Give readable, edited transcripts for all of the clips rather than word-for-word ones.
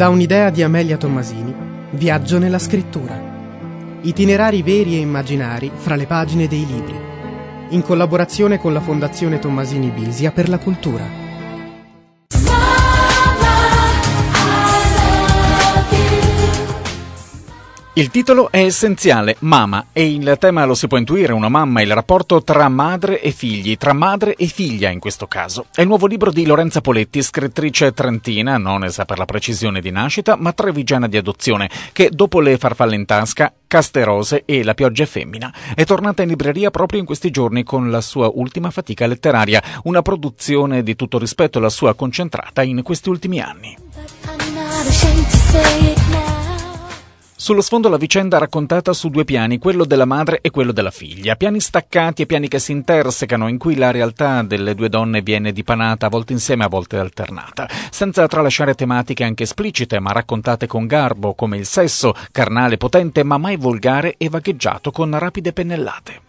Da un'idea di Amelia Tommasini, viaggio nella scrittura. Itinerari veri e immaginari fra le pagine dei libri. In collaborazione con la Fondazione Tommasini Bisia per la cultura. Il titolo è essenziale, Mama, e il tema lo si può intuire, una mamma, il rapporto tra madre e figli, tra madre e figlia in questo caso. È il nuovo libro di Lorenza Poletti, scrittrice trentina, non sa per la precisione di nascita, ma trevigiana di adozione, che dopo Le farfalle in tasca, Caste rose e La pioggia è femmina, è tornata in libreria proprio in questi giorni con la sua ultima fatica letteraria, una produzione di tutto rispetto alla sua concentrata in questi ultimi anni. Sullo sfondo la vicenda raccontata su due piani, quello della madre e quello della figlia, piani staccati e piani che si intersecano, in cui la realtà delle due donne viene dipanata a volte insieme, a volte alternata, senza tralasciare tematiche anche esplicite ma raccontate con garbo, come il sesso, carnale potente ma mai volgare e vagheggiato con rapide pennellate.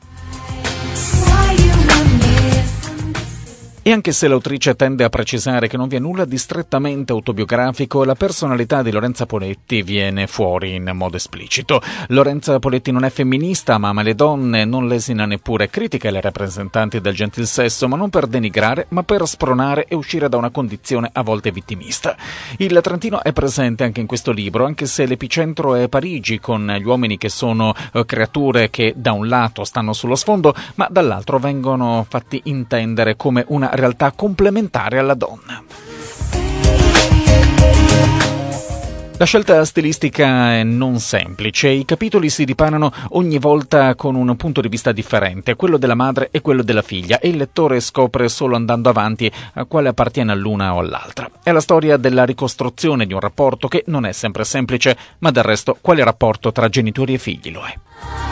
E anche se l'autrice tende a precisare che non vi è nulla di strettamente autobiografico, la personalità di Lorenza Poletti viene fuori in modo esplicito. Lorenza Poletti non è femminista, ma ama le donne, non lesina neppure, critica le rappresentanti del gentil sesso, ma non per denigrare, ma per spronare e uscire da una condizione a volte vittimista. Il Trentino è presente anche in questo libro, anche se l'epicentro è Parigi, con gli uomini che sono creature che da un lato stanno sullo sfondo, ma dall'altro vengono fatti intendere come una realtà complementare alla donna. La scelta stilistica è non semplice, i capitoli si dipanano ogni volta con un punto di vista differente, quello della madre e quello della figlia, e il lettore scopre solo andando avanti a quale appartiene all'una o all'altra. È la storia della ricostruzione di un rapporto che non è sempre semplice, ma del resto quale rapporto tra genitori e figli lo è.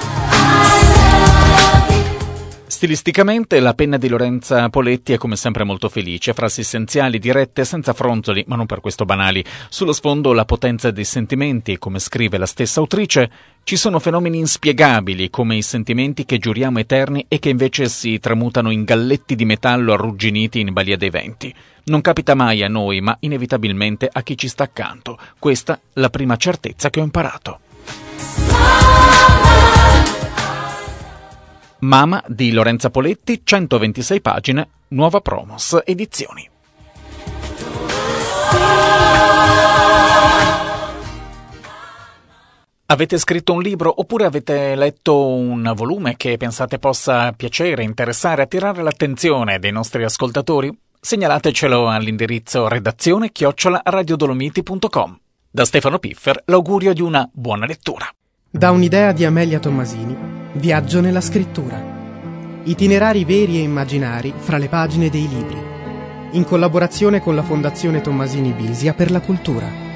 Stilisticamente la penna di Lorenza Poletti è come sempre molto felice, frasi essenziali, dirette, senza fronzoli, ma non per questo banali. Sullo sfondo la potenza dei sentimenti, come scrive la stessa autrice, ci sono fenomeni inspiegabili come i sentimenti che giuriamo eterni e che invece si tramutano in galletti di metallo arrugginiti in balia dei venti. Non capita mai a noi, ma inevitabilmente a chi ci sta accanto. Questa la prima certezza che ho imparato. Mama di Lorenza Poletti, 126 pagine, Nuova Promos Edizioni. Avete scritto un libro oppure avete letto un volume che pensate possa piacere, interessare, attirare l'attenzione dei nostri ascoltatori? Segnalatecelo all'indirizzo redazione@radiodolomiti.com. Da Stefano Piffer l'augurio di una buona lettura. Da un'idea di Amelia Tommasini, viaggio nella scrittura. Itinerari veri e immaginari fra le pagine dei libri. In collaborazione con la Fondazione Tommasini Bisia per la cultura.